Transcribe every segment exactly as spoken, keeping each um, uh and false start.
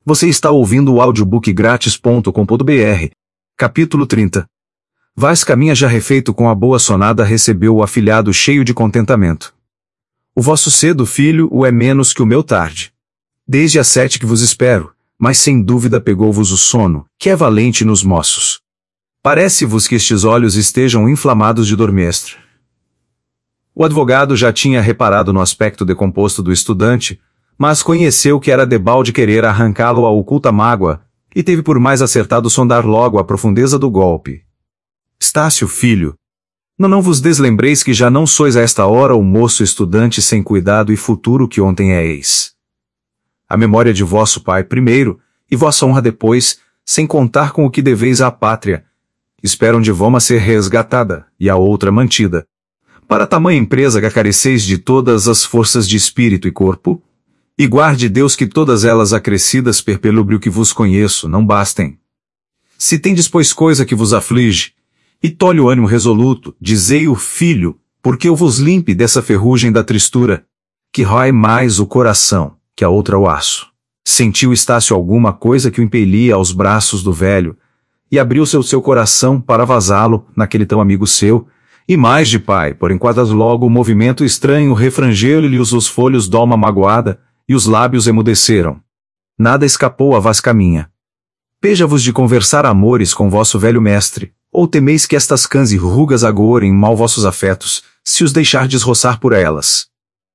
Você está ouvindo o audiobook grátis ponto com ponto br. Capítulo trinta. Vais caminha já refeito com a boa sonada recebeu o afilhado cheio de contentamento. O vosso cedo, filho, o é menos que o meu tarde. Desde as sete que vos espero, mas sem dúvida pegou-vos o sono, que é valente nos moços. Parece-vos que estes olhos estejam inflamados de dormestre. O advogado já tinha reparado no aspecto decomposto do estudante, mas conheceu que era debalde querer arrancá-lo à oculta mágoa, e teve por mais acertado sondar logo a profundeza do golpe. Estácio, filho, não não vos deslembreis que já não sois a esta hora o moço estudante sem cuidado e futuro que ontem éis. A memória de vosso pai primeiro, e vossa honra depois, sem contar com o que deveis à pátria, esperam de voma ser resgatada, e a outra mantida. Para tamanha empresa que careceis de todas as forças de espírito e corpo, e guarde Deus que todas elas acrescidas per pelúbrio que vos conheço não bastem. Se tendes pois coisa que vos aflige, e tolhe o ânimo resoluto, dizei-o, filho, porque eu vos limpe dessa ferrugem da tristura, que rói mais o coração, que a outra o aço. Sentiu Estácio alguma coisa que o impelia aos braços do velho, e abriu-se o seu coração para vazá-lo naquele tão amigo seu, e mais de pai, por enquadras logo o movimento estranho refrangeu-lhe os folhos d'alma magoada, e os lábios emudeceram. Nada escapou a vaz caminha. Peja-vos de conversar amores com vosso velho mestre, ou temeis que estas cãs e rugas agorem mal vossos afetos, se os deixardes roçar por elas?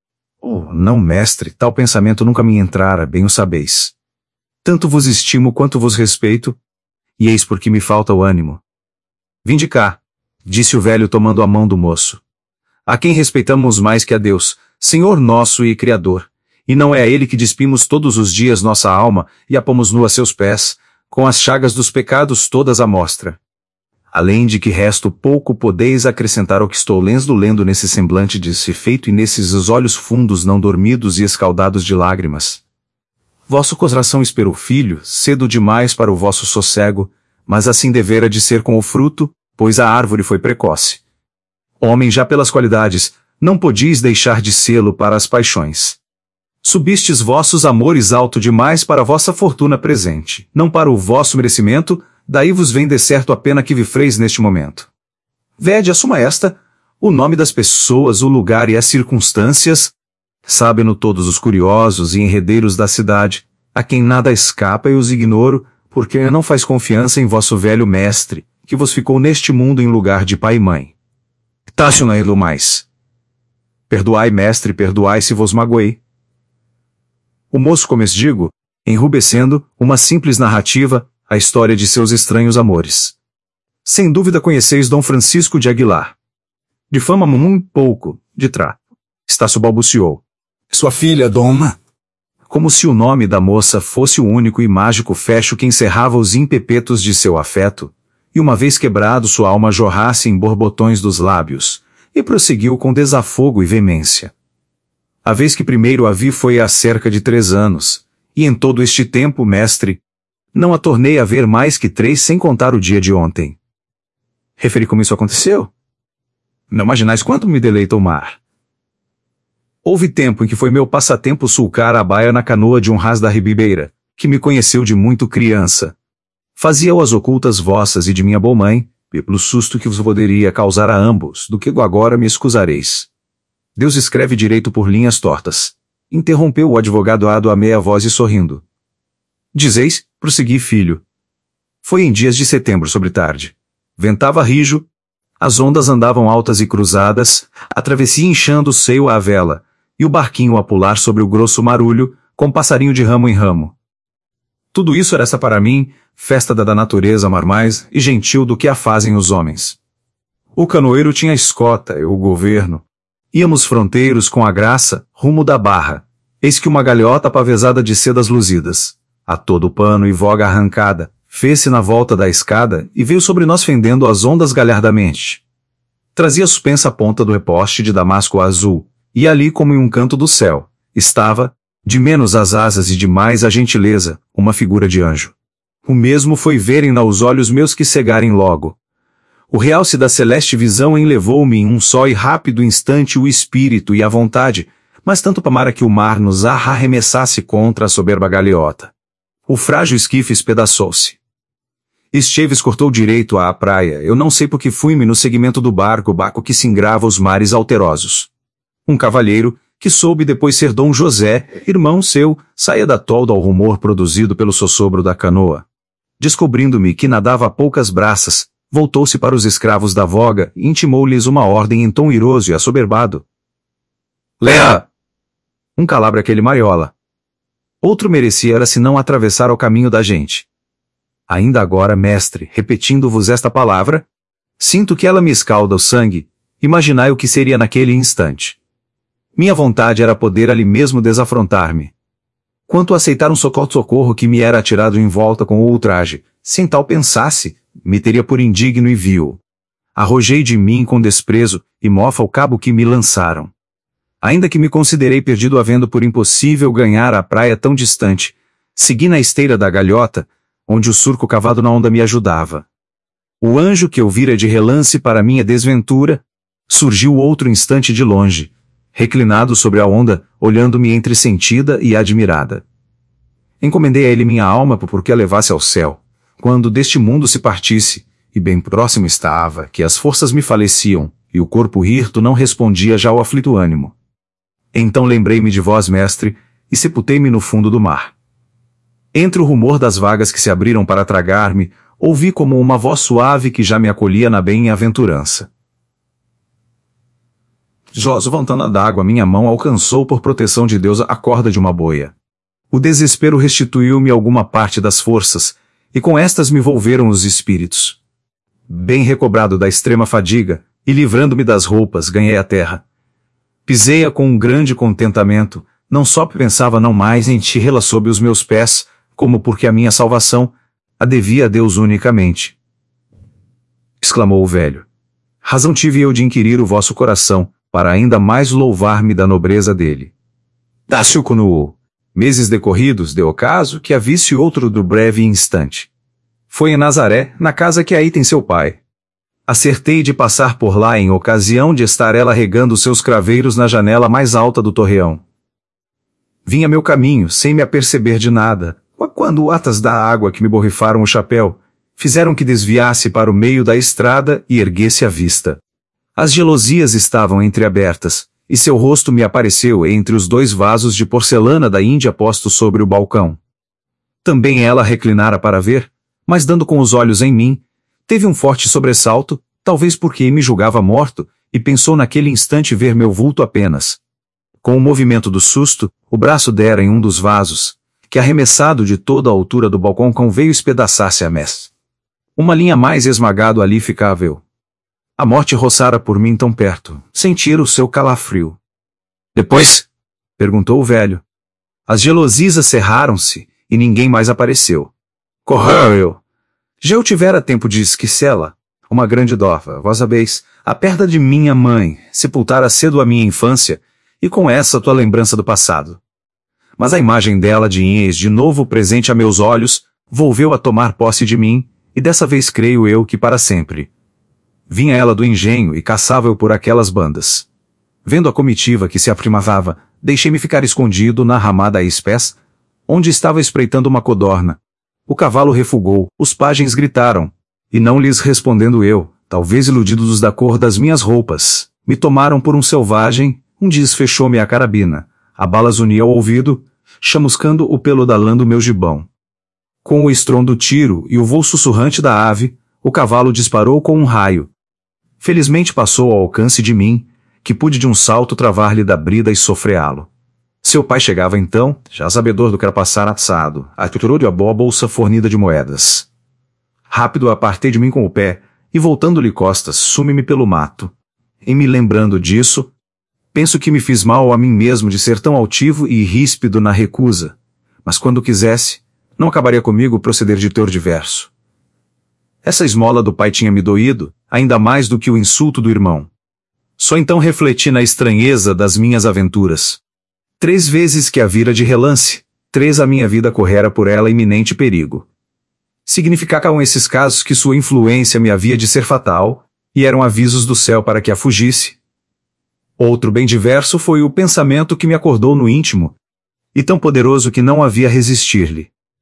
Oh, não, mestre, tal pensamento nunca me entrara, bem o sabeis. Tanto vos estimo quanto vos respeito, e eis por que me falta o ânimo. Vinde cá, disse o velho tomando a mão do moço. A quem respeitamos mais que a Deus, Senhor nosso e Criador, e não é a Ele que despimos todos os dias nossa alma e a pomos nua a seus pés, com as chagas dos pecados todas à mostra. Além de que resto pouco podeis acrescentar ao que estou lendo lendo nesse semblante desfeito e nesses olhos fundos não dormidos e escaldados de lágrimas. Vosso coração esperou filho, cedo demais para o vosso sossego, mas assim devera de ser com o fruto, pois a árvore foi precoce. Homem já pelas qualidades, não podíeis deixar de sê-lo para as paixões. Subistes vossos amores alto demais para a vossa fortuna presente, não para o vosso merecimento, daí vos vem de certo a pena que vifreis neste momento. Vede, assuma esta, o nome das pessoas, o lugar e as circunstâncias, sabem-no todos os curiosos e enredeiros da cidade, a quem nada escapa e os ignoro, porque não faz confiança em vosso velho mestre, que vos ficou neste mundo em lugar de pai e mãe. Tácio não é mais. Perdoai, mestre, perdoai se vos magoei. O moço comesdigo, enrubescendo, uma simples narrativa, a história de seus estranhos amores. Sem dúvida conheceis Dom Francisco de Aguilar. De fama muito pouco, de trapo. Estácio balbuciou. Sua filha, Doma. Como se o nome da moça fosse o único e mágico fecho que encerrava os impepetos de seu afeto, e uma vez quebrado sua alma jorrasse em borbotões dos lábios, e prosseguiu com desafogo e veemência. A vez que primeiro a vi foi há cerca de três anos, e em todo este tempo, mestre, não a tornei a ver mais que três sem contar o dia de ontem. Referi como isso aconteceu? Não imaginais quanto me deleita o mar. Houve tempo em que foi meu passatempo sulcar a baia na canoa de um ras da ribeira, que me conheceu de muito criança. Fazia-o as ocultas vossas e de minha boa mãe, pelo susto que vos poderia causar a ambos, do que agora me excusareis. Deus escreve direito por linhas tortas. Interrompeu o advogado ado a meia voz e sorrindo. Dizeis, prossegui, filho. Foi em dias de setembro sobre tarde. Ventava rijo, as ondas andavam altas e cruzadas, a travessia inchando o seio à vela, e o barquinho a pular sobre o grosso marulho, com passarinho de ramo em ramo. Tudo isso era essa para mim, festa da natureza mais e gentil do que a fazem os homens. O canoeiro tinha a escota, eu o governo. Íamos fronteiros com a graça, rumo da barra. Eis que uma galhota pavesada de sedas luzidas, a todo pano e voga arrancada, fez-se na volta da escada e veio sobre nós fendendo as ondas galhardamente. Trazia suspensa a ponta do reposte de damasco azul, e ali como em um canto do céu, estava, de menos as asas e de mais a gentileza, uma figura de anjo. O mesmo foi verem-na os olhos meus que cegarem logo. O realce da celeste visão enlevou-me em um só e rápido instante o espírito e a vontade, mas tanto para que o mar nos arremessasse contra a soberba galeota. O frágil esquife espedaçou-se. Esteves cortou direito à praia, eu não sei por que fui-me no segmento do barco, barco que singrava os mares alterosos. Um cavalheiro, que soube depois ser Dom José, irmão seu, saia da tolda ao rumor produzido pelo sossobro da canoa. Descobrindo-me que nadava a poucas braças, voltou-se para os escravos da voga e intimou-lhes uma ordem em tom iroso e assoberbado. Leia! Um calabra aquele mariola. Outro merecia era se não atravessar o caminho da gente. Ainda agora, mestre, repetindo-vos esta palavra, sinto que ela me escalda o sangue, imaginai o que seria naquele instante. Minha vontade era poder ali mesmo desafrontar-me. Quanto a aceitar um socorro que me era atirado em volta com o ultraje, sem tal pensasse, me teria por indigno e vil. Arrojei de mim com desprezo, e mofa o cabo que me lançaram. Ainda que me considerei perdido havendo por impossível ganhar a praia tão distante, segui na esteira da galhota, onde o surco cavado na onda me ajudava. O anjo que eu vira de relance para minha desventura, surgiu outro instante de longe, reclinado sobre a onda, olhando-me entresentida e admirada. Encomendei a ele minha alma porque a levasse ao céu, quando deste mundo se partisse, e bem próximo estava, que as forças me faleciam, e o corpo hirto não respondia já ao aflito ânimo. Então lembrei-me de vós, mestre, e sepultei-me no fundo do mar. Entre o rumor das vagas que se abriram para tragar-me, ouvi como uma voz suave que já me acolhia na bem-aventurança. Joso, voltando d'água, minha mão alcançou por proteção de Deus a corda de uma boia. O desespero restituiu-me alguma parte das forças, e com estas me volveram os espíritos. Bem recobrado da extrema fadiga, e livrando-me das roupas, ganhei a terra. Pisei-a com um grande contentamento, não só pensava não mais em ti-la sob os meus pés, como porque a minha salvação a devia a Deus unicamente. Exclamou o velho. Razão tive eu de inquirir o vosso coração, para ainda mais louvar-me da nobreza dele. Dácio continuou. Meses decorridos, deu o caso que a visse outro do breve instante. Foi em Nazaré, na casa que aí tem seu pai. Acertei de passar por lá em ocasião de estar ela regando seus craveiros na janela mais alta do torreão. Vinha meu caminho, sem me aperceber de nada, quando atas da água que me borrifaram o chapéu, fizeram que desviasse para o meio da estrada e erguesse a vista. As gelosias estavam entreabertas, e seu rosto me apareceu entre os dois vasos de porcelana da Índia postos sobre o balcão. Também ela reclinara para ver, mas dando com os olhos em mim, teve um forte sobressalto, talvez porque me julgava morto, e pensou naquele instante ver meu vulto apenas. Com o movimento do susto, o braço dera em um dos vasos, que arremessado de toda a altura do balcão veio espedaçar-se a mess. Uma linha mais esmagado ali ficava eu. A morte roçara por mim tão perto, sentir o seu calafrio. Depois? Perguntou o velho. As gelosisas cerraram-se, e ninguém mais apareceu. Correu eu. Já eu tivera tempo de esquecê-la. Uma grande dova, vós sabeis, a perda de minha mãe, sepultara cedo a minha infância, e com essa tua lembrança do passado. Mas a imagem dela de Inês de novo presente a meus olhos, volveu a tomar posse de mim, e dessa vez creio eu que para sempre. Vinha ela do engenho e caçava-eu por aquelas bandas. Vendo a comitiva que se aprimavava, deixei-me ficar escondido na ramada a espés, onde estava espreitando uma codorna. O cavalo refugou, os pajens gritaram, e não lhes respondendo eu, talvez iludidos da cor das minhas roupas, me tomaram por um selvagem, um desfechou-me a carabina, a bala zunia ao ouvido, chamuscando o pelo da lã do meu gibão. Com o estrondo do tiro e o voo sussurrante da ave, o cavalo disparou com um raio. Felizmente passou ao alcance de mim, que pude de um salto travar-lhe da brida e sofreá-lo. Seu pai chegava então, já sabedor do que era passar assado, atirou-lhe a boa bolsa fornida de moedas. Rápido apartei de mim com o pé, e voltando-lhe costas, sume-me pelo mato. Em me lembrando disso, penso que me fiz mal a mim mesmo de ser tão altivo e ríspido na recusa, mas quando quisesse, não acabaria comigo proceder de teor diverso. Essa esmola do pai tinha me doído, ainda mais do que o insulto do irmão. Só então refleti na estranheza das minhas aventuras. Três vezes que a vira de relance, três a minha vida correra por ela iminente perigo. Significavam esses casos que sua influência me havia de ser fatal, e eram avisos do céu para que a fugisse. Outro bem diverso foi o pensamento que me acordou no íntimo, e tão poderoso que não havia resistir-lhe.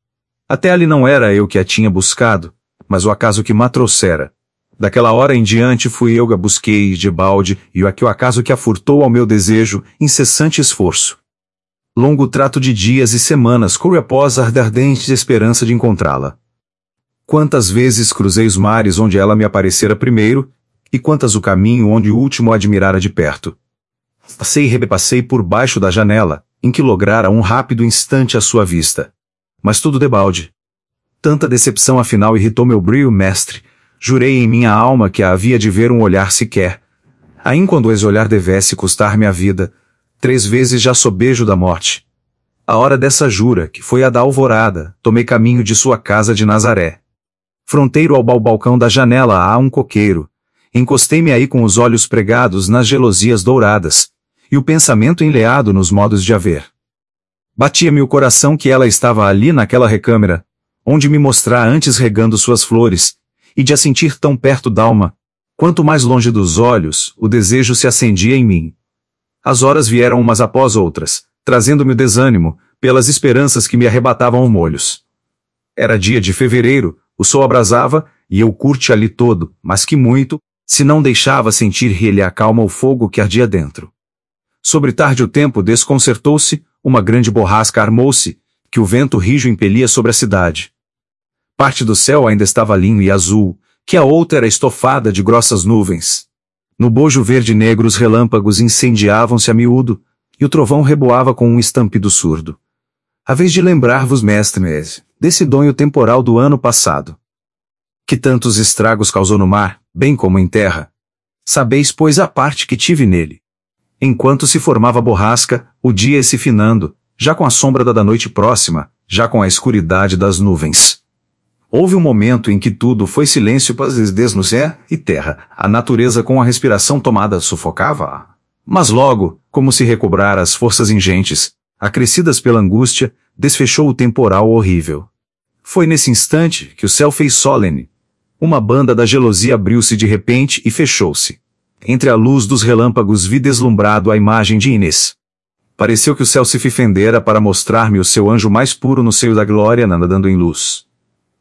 Até ali não era eu que a tinha buscado, mas o acaso que ma trouxera. Daquela hora em diante fui eu que a busquei de balde, e o acaso que a furtou ao meu desejo, incessante esforço. Longo trato de dias e semanas corre após a ardente esperança de encontrá-la. Quantas vezes cruzei os mares onde ela me aparecera primeiro, e quantas o caminho onde o último a admirara de perto. Passei e repassei por baixo da janela, em que lograra um rápido instante à sua vista. Mas tudo debalde. Tanta decepção afinal irritou meu brio mestre. Jurei em minha alma que a havia de ver um olhar sequer. Ain quando esse olhar devesse custar-me a vida, três vezes já sobejo da morte. A hora dessa jura, que foi a da alvorada, tomei caminho de sua casa de Nazaré. Fronteiro ao balcão da janela há um coqueiro. Encostei-me aí com os olhos pregados nas gelosias douradas, e o pensamento enleado nos modos de haver. Batia-me o coração que ela estava ali naquela recâmara, onde me mostrar antes regando suas flores, e de a sentir tão perto d'alma, quanto mais longe dos olhos, o desejo se acendia em mim. As horas vieram umas após outras, trazendo-me o desânimo, pelas esperanças que me arrebatavam molhos. Era dia de fevereiro, o sol abrasava, e eu curte ali todo, mas que muito, se não deixava sentir ele a calma o fogo que ardia dentro. Sobre tarde o tempo desconcertou-se, uma grande borrasca armou-se, que o vento rijo impelia sobre a cidade. Parte do céu ainda estava linho e azul, que a outra era estofada de grossas nuvens. No bojo verde-negro os relâmpagos incendiavam-se a miúdo, e o trovão reboava com um estampido surdo. A vez de lembrar-vos, mestres, desse donho temporal do ano passado, que tantos estragos causou no mar, bem como em terra. Sabeis, pois, a parte que tive nele. Enquanto se formava a borrasca, o dia ia se finando, já com a sombra da noite próxima, já com a escuridade das nuvens. Houve um momento em que tudo foi silêncio paz no céu e terra, a natureza com a respiração tomada sufocava. Mas logo, como se recobrara as forças ingentes, acrescidas pela angústia, desfechou o temporal horrível. Foi nesse instante que o céu fez solene. Uma banda da gelosia abriu-se de repente e fechou-se. Entre a luz dos relâmpagos vi deslumbrado a imagem de Inês. Pareceu que o céu se fendera para mostrar-me o seu anjo mais puro no seio da glória nadando em luz.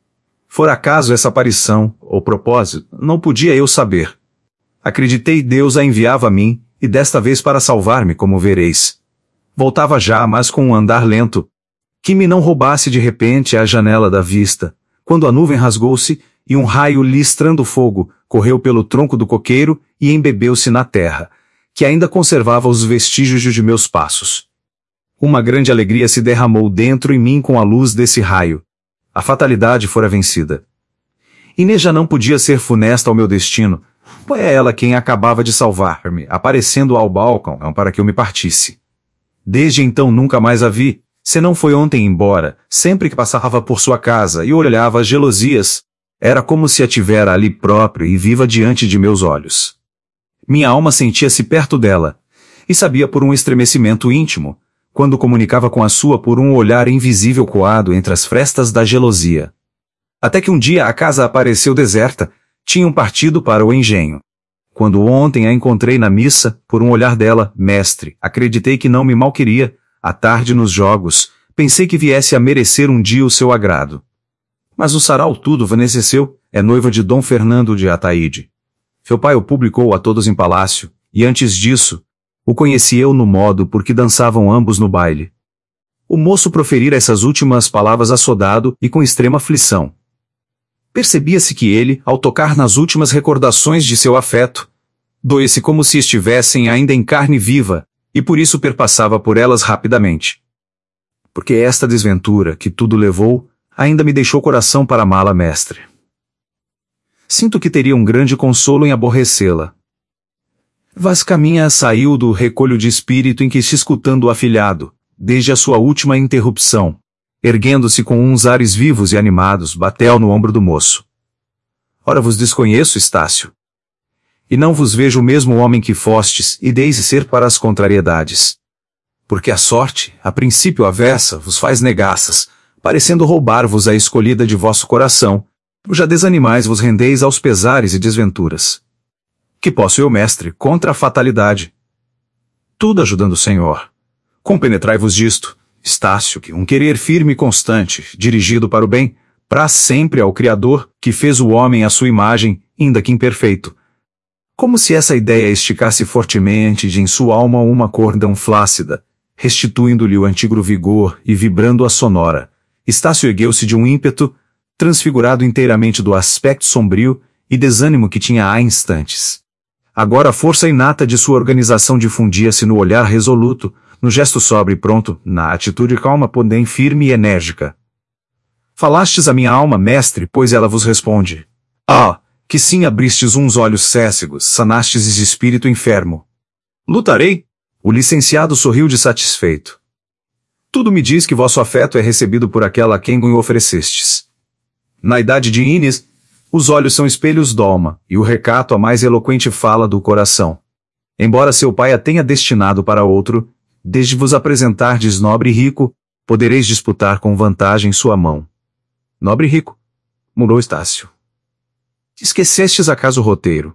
Fora acaso essa aparição, ou propósito, não podia eu saber. Acreditei Deus a enviava a mim, e desta vez para salvar-me, como vereis. Voltava já, mas com um andar lento, que me não roubasse de repente a janela da vista, quando a nuvem rasgou-se, e um raio listrando fogo, correu pelo tronco do coqueiro e embebeu-se na terra, que ainda conservava os vestígios de meus passos. Uma grande alegria se derramou dentro em mim com a luz desse raio. A fatalidade fora vencida. Inês já não podia ser funesta ao meu destino, pois é ela quem acabava de salvar-me, aparecendo ao balcão para que eu me partisse. Desde então nunca mais a vi, se não foi ontem embora, sempre que passava por sua casa e olhava as gelosias, era como se a tivera ali próprio e viva diante de meus olhos. Minha alma sentia-se perto dela, e sabia por um estremecimento íntimo, quando comunicava com a sua por um olhar invisível coado entre as frestas da gelosia. Até que um dia a casa apareceu deserta, tinham partido para o engenho. Quando ontem a encontrei na missa, por um olhar dela, mestre, acreditei que não me malqueria, à tarde nos jogos, pensei que viesse a merecer um dia o seu agrado. Mas o sarau tudo vaneceu, é noiva de Dom Fernando de Ataíde. Seu pai o publicou a todos em palácio, e antes disso, o conheci eu no modo por que dançavam ambos no baile. O moço proferira essas últimas palavras assodado e com extrema aflição. Percebia-se que ele, ao tocar nas últimas recordações de seu afeto, doía-se como se estivessem ainda em carne viva, e por isso perpassava por elas rapidamente. Porque esta desventura, que tudo levou, ainda me deixou coração para amá-la, mestre. Sinto que teria um grande consolo em aborrecê-la. Vascaminha saiu do recolho de espírito em que se escutando o afilhado, desde a sua última interrupção, erguendo-se com uns ares vivos e animados, bateu no ombro do moço. Ora vos desconheço, Estácio. E não vos vejo o mesmo homem que fostes, e deis ser para as contrariedades. Porque a sorte, a princípio avessa, vos faz negaças, parecendo roubar-vos a escolhida de vosso coração, já desanimais vos rendeis aos pesares e desventuras. Que posso eu, mestre, contra a fatalidade? Tudo ajudando o Senhor. Compenetrai-vos disto, Estácio, que um querer firme e constante, dirigido para o bem, pra sempre ao Criador, que fez o homem à sua imagem, ainda que imperfeito. Como se essa ideia esticasse fortemente de em sua alma uma cordão flácida, restituindo-lhe o antigo vigor e vibrando-a sonora. Estácio ergueu-se de um ímpeto, transfigurado inteiramente do aspecto sombrio e desânimo que tinha há instantes. Agora a força inata de sua organização difundia-se no olhar resoluto, no gesto sóbrio e pronto, na atitude calma, porém firme e enérgica. Falastes a minha alma, mestre, pois ela vos responde. Ah, que sim abristes uns olhos cécegos, sanastes esse espírito enfermo. Lutarei? O licenciado sorriu de satisfeito. Tudo me diz que vosso afeto é recebido por aquela a quem o oferecestes. Na idade de Inês, os olhos são espelhos d'alma, e o recato a mais eloquente fala do coração. Embora seu pai a tenha destinado para outro, desde vos apresentardes nobre e rico, podereis disputar com vantagem sua mão. Nobre e rico, murmurou Estácio. Esquecestes acaso o roteiro?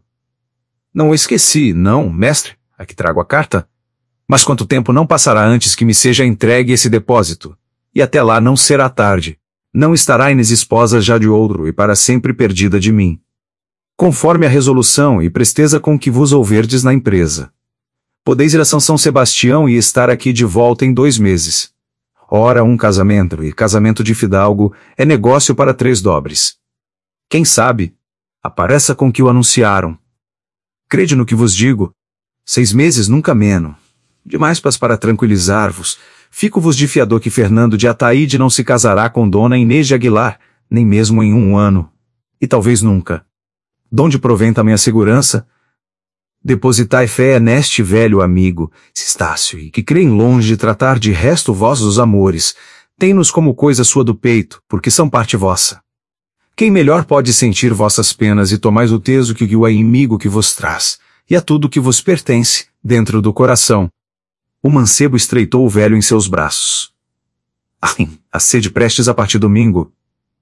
Não o esqueci, não, mestre, aqui trago a carta. Mas quanto tempo não passará antes que me seja entregue esse depósito? E até lá não será tarde. Não estará Inês esposa já de outro e para sempre perdida de mim. Conforme a resolução e presteza com que vos houverdes na empresa. Podeis ir a São São Sebastião e estar aqui de volta em dois meses. Ora, um casamento, e casamento de fidalgo, é negócio para três dobres. Quem sabe? Apareça com que o anunciaram. Crede no que vos digo. Seis meses nunca menos. Demais pas para tranquilizar-vos. Fico-vos de fiador que Fernando de Ataíde não se casará com Dona Inês de Aguilar, nem mesmo em um ano. E talvez nunca. Donde provém também a segurança? Depositai fé neste velho amigo, Estácio, e que creem longe de tratar de resto vossos amores. Tem-nos como coisa sua do peito, porque são parte vossa. Quem melhor pode sentir vossas penas e tomais o teso que o inimigo que vos traz, e a tudo que vos pertence, dentro do coração. O mancebo estreitou o velho em seus braços. Ah, a sede prestes a partir domingo.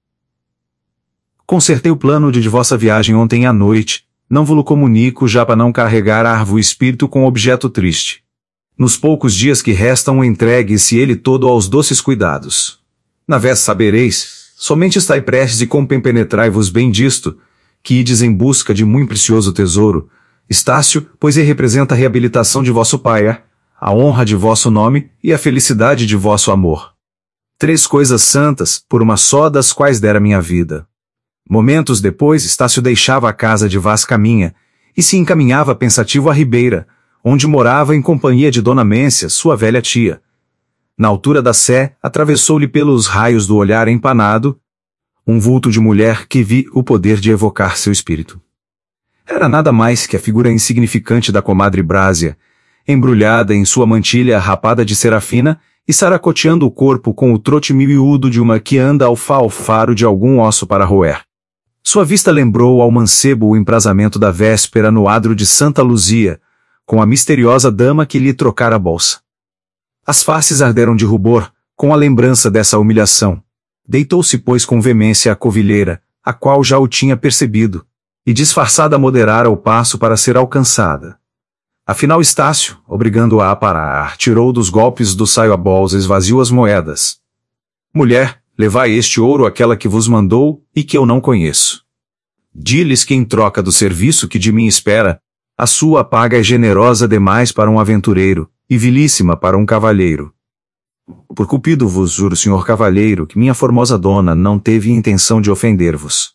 Consertei o plano de, de vossa viagem ontem à noite, não vos comunico já para não carregar arvo o espírito com objeto triste. Nos poucos dias que restam entregue-se ele todo aos doces cuidados. Na vez sabereis, somente estai prestes e compenetrai-vos bem disto, que ides em busca de muito precioso tesouro, Estácio, pois ele representa a reabilitação de vosso pai, a honra de vosso nome e a felicidade de vosso amor. Três coisas santas, por uma só das quais dera minha vida. Momentos depois, Estácio deixava a casa de Vaz Caminha, e se encaminhava pensativo à Ribeira, onde morava em companhia de Dona Mência, sua velha tia. Na altura da sé, atravessou-lhe pelos raios do olhar empanado, um vulto de mulher que vi o poder de evocar seu espírito. Era nada mais que a figura insignificante da comadre Brásia, embrulhada em sua mantilha rapada de serafina, e saracoteando o corpo com o trote miúdo de uma que anda ao faro de algum osso para roer. Sua vista lembrou ao mancebo o emprasamento da véspera no adro de Santa Luzia, com a misteriosa dama que lhe trocara a bolsa. As faces arderam de rubor, com a lembrança dessa humilhação. Deitou-se, pois, com veemência à covilheira, a qual já o tinha percebido, e disfarçada moderara o passo para ser alcançada. Afinal Estácio, obrigando-a a parar, tirou dos golpes do saio a bolsa e esvaziou as moedas. Mulher, levai este ouro àquela que vos mandou, e que eu não conheço. Di-lhes que em troca do serviço que de mim espera, a sua paga é generosa demais para um aventureiro, e vilíssima para um cavalheiro. Por Cupido vos juro, senhor cavalheiro, que minha formosa dona não teve intenção de ofender-vos.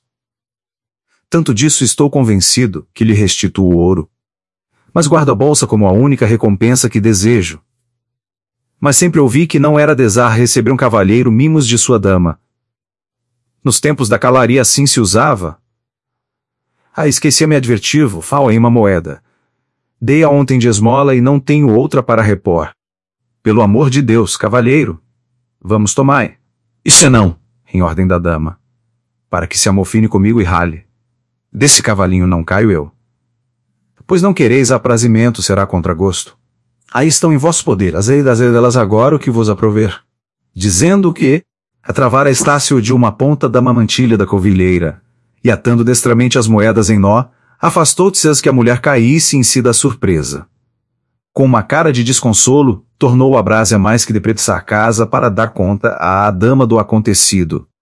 Tanto disso estou convencido, que lhe restituo o ouro. Mas guardo a bolsa como a única recompensa que desejo. Mas sempre ouvi que não era desar receber um cavalheiro mimos de sua dama. Nos tempos da calaria assim se usava. Ah, esquecia-me advertivo, fala em uma moeda. Dei-a ontem de esmola e não tenho outra para repor. Pelo amor de Deus, cavalheiro. Vamos tomai. Isso é não, em ordem da dama. Para que se amofine comigo e rale. Desse cavalinho não caio eu. Pois não quereis aprazimento, será contra gosto. Aí estão em vosso poder, as das delas agora o que vos aprover. Dizendo que, atravara Estácio de uma ponta da mamantilha da covilheira, e atando destramente as moedas em nó, afastou-se as que a mulher caísse em si da surpresa. Com uma cara de desconsolo, tornou Abrásia mais que depressa à casa para dar conta à dama do acontecido.